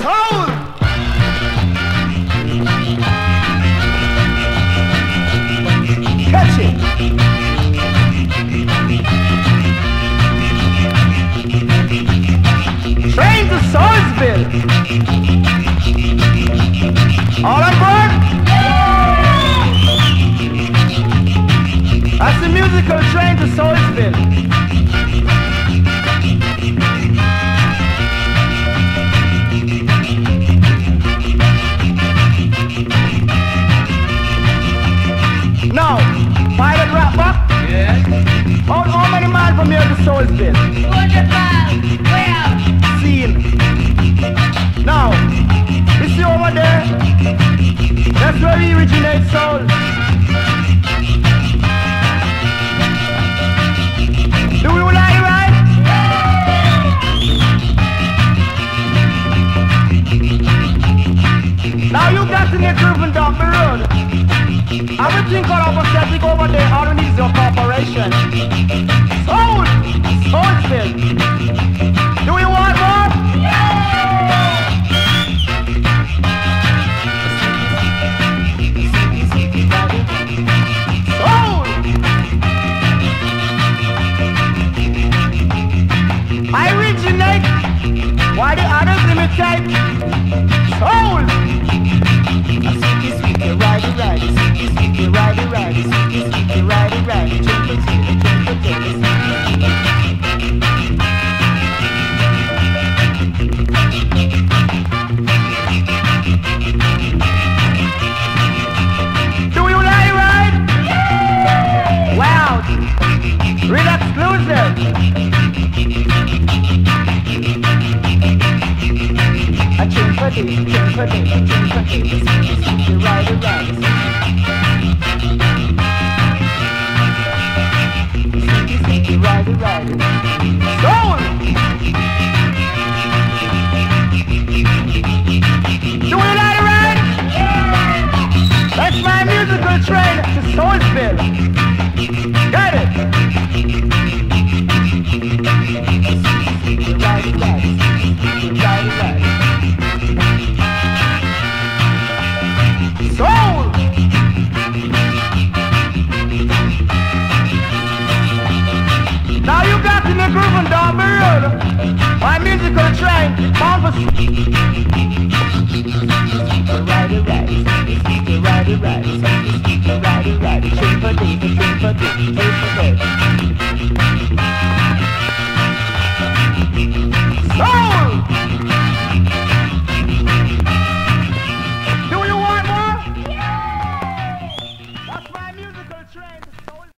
Soul. Catch it. Train to Soulsville. All on board? That's the musical train to Soulsville. Now, pilot wrap up? Yes. How many miles from here to Soulsville? 200 miles. Way out. Scene. Now, you see over there? That's where we originate soul. Do we like it right? Now you got to get driven down the road. Everything got over static over there. All we need is your cooperation. Soul! Soulsville! Do we want more? Soul! I originate. Why the others imitate? Soul! Sweetie, righty, righty, sweetie, righty, righty, sweetie, righty, righty, twinkle, twinkle, twinkle, do you like it right? Wow! Real exclusive! A chimpity, righty, righty. Sweetie, righty, righty. Soul! Do we like it right? That's my musical train to Soulsville. Get it? Righty, righty. Righty, righty. Soul!